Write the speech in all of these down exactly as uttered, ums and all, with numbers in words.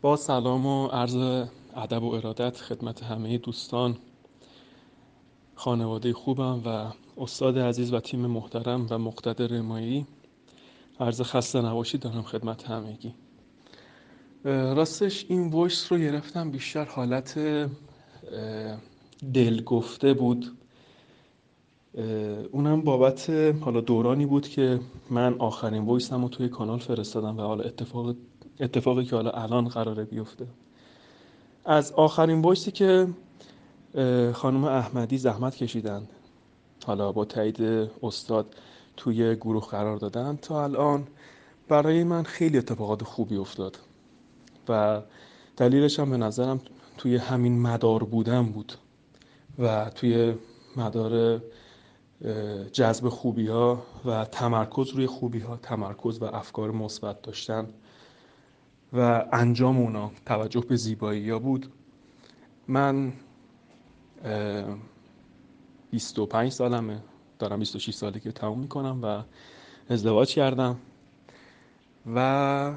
با سلام و عرض ادب و ارادت خدمت همه دوستان، خانواده خوبم و استاد عزیز و تیم محترم و مقتدر مایی. عرض خسته نباشید دارم خدمت همگی. راستش این وایس رو گرفتم بیشتر حالت دل گفته بود، اونم بابت حالا دورانی بود که من آخرین وایسم رو توی کانال فرستادم و حالا اتفاق اتفاقی که حالا الان قراره بیفته. از آخرین وایسی که خانم احمدی زحمت کشیدن، حالا با تایید استاد توی گروه قرار دادن، تا الان برای من خیلی اتفاقات خوبی افتاد و دلیلش هم به نظرم توی همین مدار بودن بود و توی مدار جذب خوبی ها و تمرکز روی خوبی ها، تمرکز و افکار مثبت داشتن و انجام اونا، توجه به زیبایی ها بود. من بیست و پنج سالمه، دارم بیست و شش سالی که تموم میکنم و ازدواج کردم و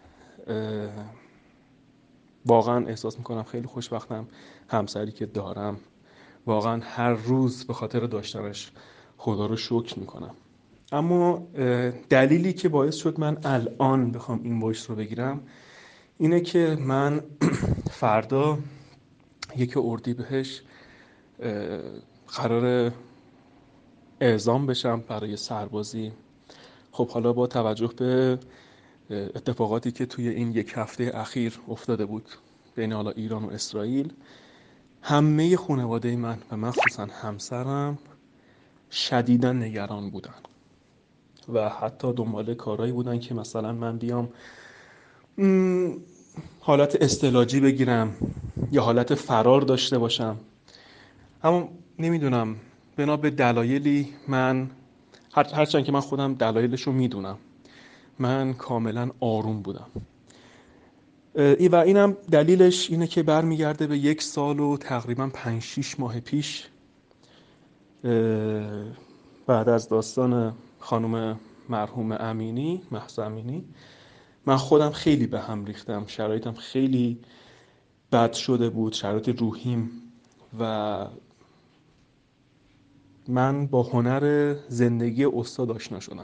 واقعا احساس میکنم خیلی خوشبختم. همسری که دارم واقعا هر روز به خاطر داشتنش خدا رو شکر میکنم. اما دلیلی که باعث شد من الان بخوام این وایس رو بگیرم اینه که من فردا یک اردیبهشت قرار اعزام بشم برای سربازی. خب حالا با توجه به اتفاقاتی که توی این یک هفته اخیر افتاده بود بین حالا ایران و اسرائیل، همه خانواده من و مخصوصا همسرم شدیداً نگران بودن و حتی دنبال کارهایی بودن که مثلا من بیام حالت استعلاجی بگیرم یا حالت فرار داشته باشم. اما نمیدونم، بنا به دلایلی من هر هرچند که من خودم دلایلش رو میدونم، من کاملا آروم بودم. و اینم دلیلش اینه که برمیگرده به یک سال و تقریبا پنج شیش ماه پیش، بعد از داستان خانم مرحوم امینی، مهسا امینی. من خودم خیلی به هم ریختم، شرایطم خیلی بد شده بود، شرایط روحیم، و من با هنر زندگی استاد آشنا شدم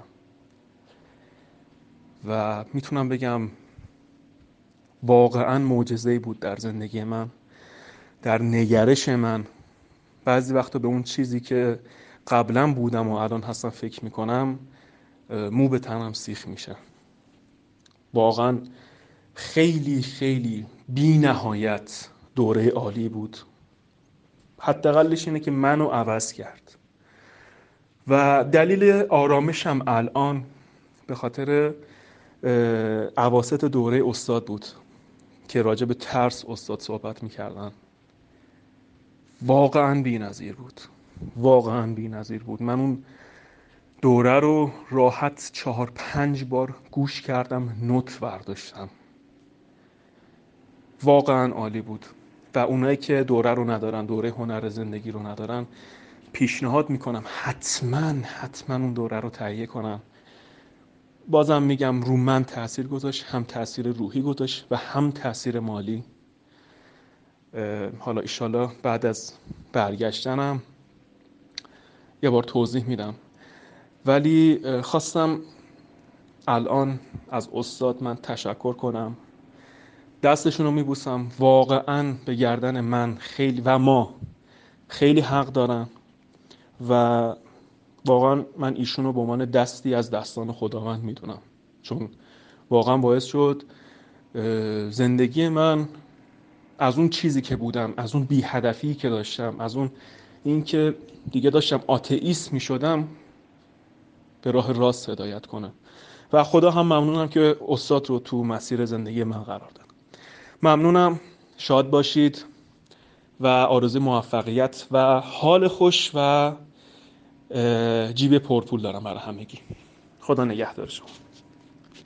و میتونم بگم واقعا معجزه‌ای بود در زندگی من، در نگرش من. بعضی وقتا به اون چیزی که قبلا بودم و الان هستم فکر میکنم، مو به تنم سیخ میشه. واقعا خیلی خیلی بی نهایت دوره عالی بود. حداقلش اینه که منو عوض کرد و دلیل آرامشم الان به خاطر اواسط دوره استاد بود که راجع به ترس استاد صحبت میکردن. واقعا بی نظیر بود، واقعا بی نظیر بود. من اون دوره رو راحت چهار پنج بار گوش کردم، نوت برداشتم. واقعا عالی بود و اونایی که دوره رو ندارن، دوره هنر زندگی رو ندارن، پیشنهاد میکنم حتما حتما اون دوره رو تهیه کنم. بازم میگم رو من تأثیر گذاشت، هم تأثیر روحی گذاشت و هم تأثیر مالی. حالا ایشالا بعد از برگشتنم یه بار توضیح میدم، ولی خواستم الان از استاد من تشکر کنم، دستشون رو میبوسم. واقعا به گردن من خیلی و ما خیلی حق دارن و واقعا من ایشون رو به عنوان دستی از دستان خداوند میدونم، چون واقعا باعث شد زندگی من از اون چیزی که بودم، از اون بی هدفی که داشتم، از اون این که دیگه داشتم آتئیست میشدم، به راه راست هدایت کنه. و خدا هم ممنونم که استاد رو تو مسیر زندگی من قرار داد. ممنونم، شاد باشید و آرزوی موفقیت و حال خوش و جیب پرپول دارم برای همگی. خدا نگهدار شما.